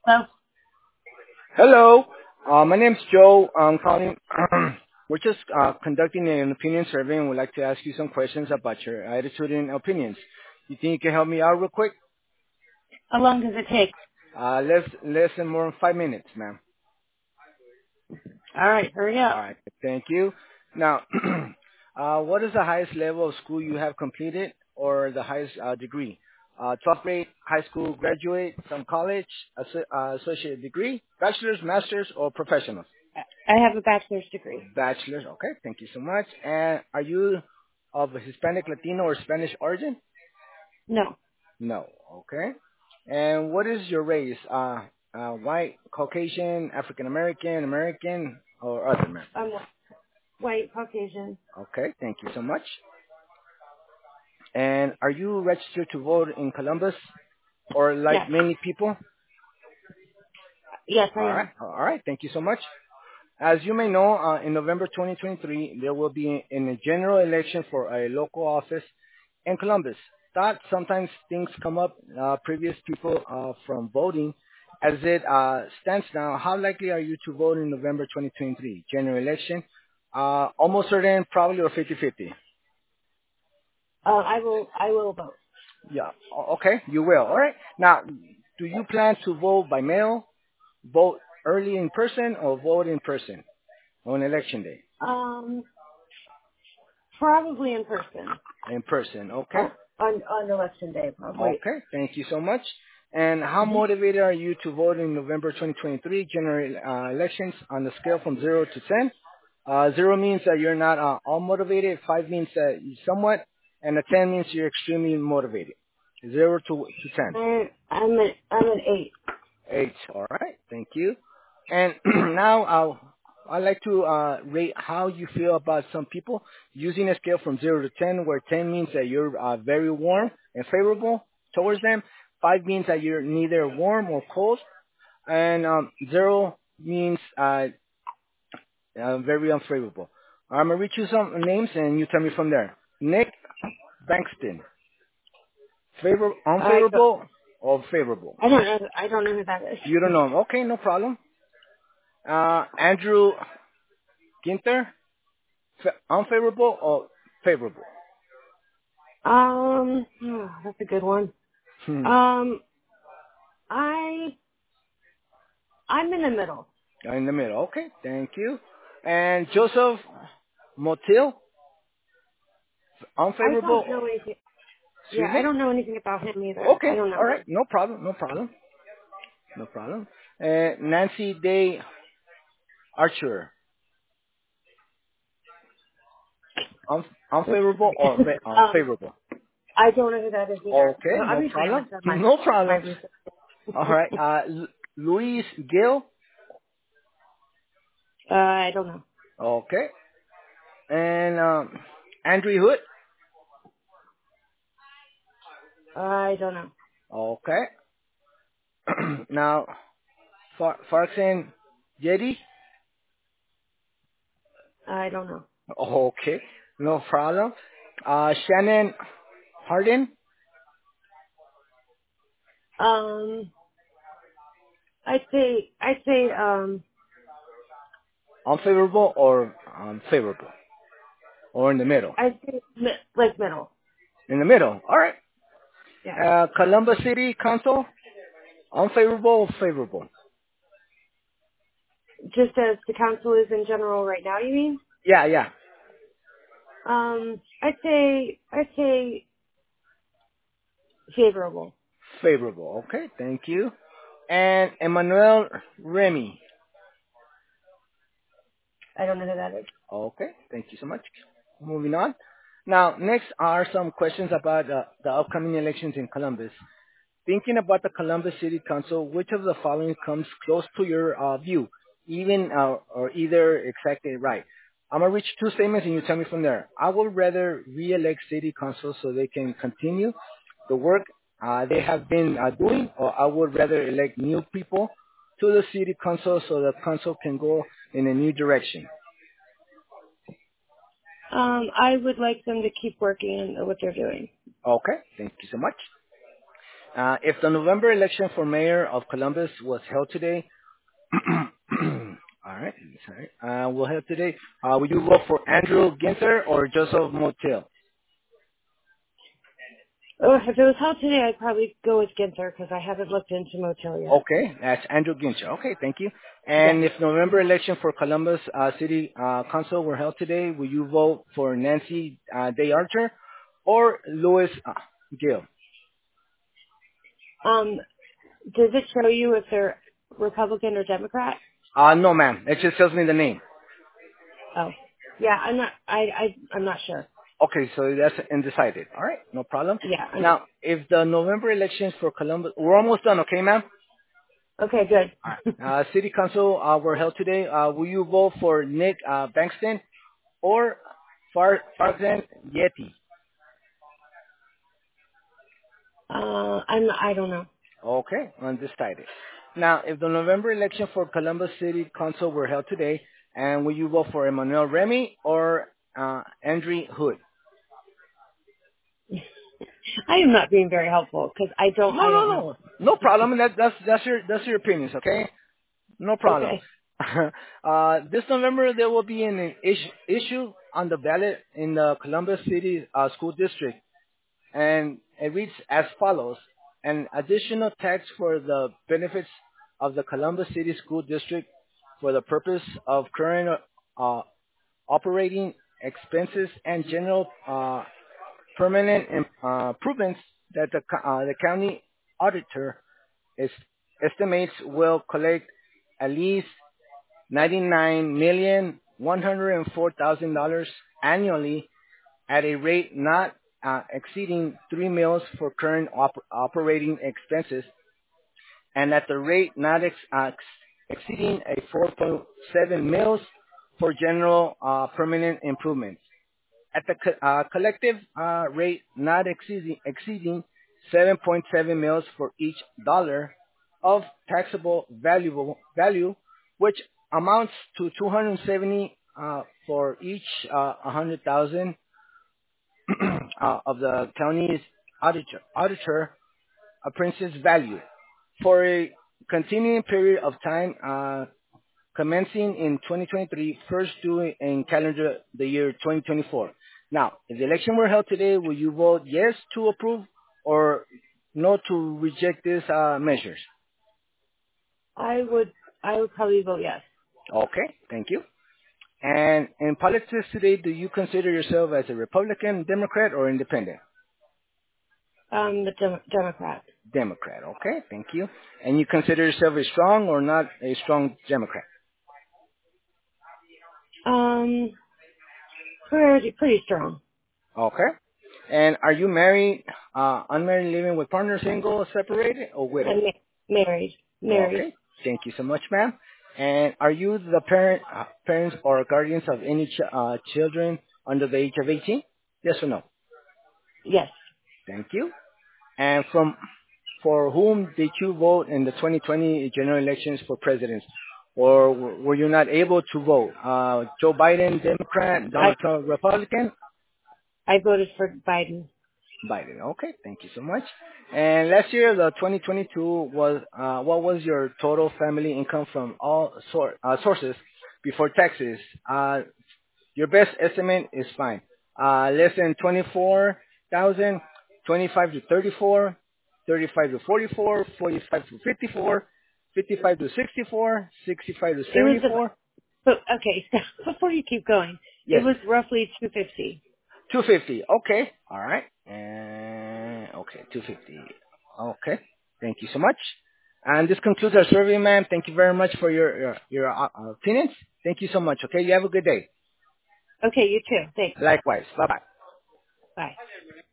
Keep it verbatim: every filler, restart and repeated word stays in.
Well, Hello, uh, my name's Joe. I'm calling. We're just uh, conducting an opinion survey, and would like to ask you some questions about your attitude and opinions. You think you can help me out real quick? how long does it take? Uh, less less than more than five minutes, ma'am. All right, hurry All up. right, thank you. Now, uh, what is the highest level of school you have completed, or the highest uh, degree? Uh, twelfth grade, high school graduate, some college, asso- uh, associate degree, bachelor's, master's, or professional? I I have a bachelor's degree. Bachelor's. Okay, thank you so much. And are you of a Hispanic, Latino, or Spanish origin? No, No. Okay. And what is your race? Uh, uh, white, Caucasian, African American, American, or other man? I'm wh- white, Caucasian. Okay, thank you so much. And are you registered to vote in Columbus, or like Yes, many people? yes, I All right, am. all right, thank you so much. As you may know, uh, in November twenty twenty-three, there will be in a general election for a local office in Columbus. Thought sometimes things come up, uh, previous people uh, from voting. As it uh, stands now, how likely are you to vote in November twenty twenty-three general election? Uh, almost certain, probably, or fifty-fifty. Uh, I will, I will vote. Yeah, o- okay, you will. All right. Now, do you plan to vote by mail, vote early in person, or vote in person on election day? Um, probably in person. In person, okay. On on, on election day, probably. Okay, thank you so much. And how hmm motivated are you to vote in November twenty twenty-three general uh, elections on the scale from zero to ten? Uh, zero means that you're not uh, all motivated. Five means that you somewhat, and a ten means you're extremely motivated. Zero to to ten. I, I'm an, I'm an eight. Eight. All right. Thank you. And now I'll, I'd like to uh, rate how you feel about some people using a scale from zero to ten, where ten means that you're uh, very warm and favorable towards them. Five means that you're neither warm or cold. And um, zero means uh, uh, very unfavorable. I'm going to read you some names and you tell me from there. Nick Bankston. Favor, I don't, unfavorable or favorable? I don't know, I don't know who that You don't is. know him. Okay, no problem. Uh, Andrew Ginter, fa- unfavorable or favorable? um, oh, that's a good one. Hmm. Um, I, I'm in the middle. In the middle. Okay, thank you. And Joseph Motil, I unfavorable. don't know anything. Yeah, Excuse I me. don't know anything about him either. I Okay, don't all know right, him. no problem, no problem, no problem. And Nancy Day Archer, un- unfavorable or fa- uh, um, favorable? I don't know who that is either. Okay, So no obviously I problem, haven't done my no my problem. research. All right, uh, Lu- Luis Gill. uh, I don't know. Okay, and um, Andrew Hood. I don't know. Okay. Now, Far- Farxan Yeti? I don't know. Okay, no problem. Uh, Shannon Harden? Um, I'd say I'd say um Unfavorable or um, favorable? Or in the middle? I'd say mi- like middle. In the middle. All right. Yeah. Uh, Columbus City Council? Unfavorable or favorable? Just as the council is in general right now, you mean? Yeah, yeah. Um, I'd say I'd say favorable. Favorable. Okay, thank you. And Emmanuel Remy? I don't know who that is. Okay, thank you so much. Moving on. Now, next are some questions about uh, the upcoming elections in Columbus. Thinking about the Columbus City Council, which of the following comes close to your uh, view, even uh, or either exactly right? I'm gonna reach two statements and you tell me from there. I would rather re-elect city council so they can continue the work uh, they have been uh, doing, or I would rather elect new people to the city council so the council can go in a new direction. Um, I would like them to keep working on what they're doing. Okay, thank you so much. Uh, if the November election for mayor of Columbus was held today, all right, sorry, uh, will held today, uh, would you vote for Andrew Ginther or Joseph Motil? Oh, if it was held today, I'd probably go with Ginther because I haven't looked into Motel yet. Okay, that's Andrew Ginther. Okay, thank you. Yes. And if November election for Columbus uh, City uh, Council were held today, will you vote for Nancy uh, Day Archer or Louis uh, Gill? Um, does it show you if they're Republican or Democrat? Uh, no, ma'am. It just tells me the name. Oh, yeah. I'm not. I. I. I'm not sure. Okay, so that's undecided. All right, no problem. Yeah. I'm, Now, if the November elections for Columbus, we're almost done, okay, ma'am? okay. All Good. right. Uh, City Council uh, were held today. Uh, will you vote for Nick uh, Bankston or Far Farzan Yeti? uh, I'm. I don't know. Okay, undecided. Now, if the November election for Columbus City Council were held today, and will you vote for Emmanuel Remy or uh, Andre Hood? I am not being very helpful because I don't. No, I no, don't know. no, no problem. That, that's that's your that's your opinions, okay? No problem. Okay. uh, this November there will be an issue, issue on the ballot in the Columbus City uh, School District, and it reads as follows: an additional tax for the benefits of the Columbus City School District for the purpose of current uh, operating expenses and general uh, permanent im- uh, improvements that the, co- uh, the county auditor is, estimates will collect at least ninety-nine million one hundred four thousand dollars annually at a rate not uh, exceeding three mils for current op- operating expenses and at the rate not ex- uh, ex- exceeding a four point seven mils for general uh, permanent improvements. At the co- uh, collective uh, rate not exceeding, exceeding seven point seven mils for each dollar of taxable valuable value, which amounts to two hundred seventy uh, for each uh, one hundred thousand uh, of the county's auditor, auditor apprentice value for a continuing period of time uh, commencing in twenty twenty-three, first due in calendar the year twenty twenty-four. Now, if the election were held today, will you vote yes to approve or no to reject these uh, measures? I would. I would probably vote yes. Okay, thank you. And in politics today, do you consider yourself as a Republican, Democrat, or Independent? Um, the Dem- Democrat. Democrat, okay, thank you. And you consider yourself a strong or not a strong Democrat? Um, pretty pretty strong. Okay. And are you married, uh, unmarried, living with partner, single, separated, or widow? I'm ma- married. Married. Okay. Thank you so much, ma'am. And are you the parent, uh, parents or guardians of any ch- uh, children under the age of eighteen? Yes or no? Yes. Thank you. And from for whom did you vote in the twenty twenty general elections for president? Or w- were you not able to vote? Uh, Joe Biden, Democrat, I Donald Trump, Republican? I voted for Biden. Biden. Okay, thank you so much. And last year, the twenty twenty-two was uh, what was your total family income from all sor- uh, sources before taxes? Uh, your best estimate is fine. Uh, less than twenty-four thousand, twenty-five to thirty-four, thirty-five to forty-four, forty-five to fifty-four, fifty-five to sixty-four, sixty-five to It was the. seventy-four. But okay, before you keep going, it Yes, was roughly two fifty. two fifty. Okay. All right. And okay, two fifty. Okay. Thank you so much. And this concludes our survey, ma'am. Thank you very much for your your, your uh, uh, opinions. Thank you so much. Okay. You have a good day. Okay, you too. Thanks. Likewise. Bye bye. Bye.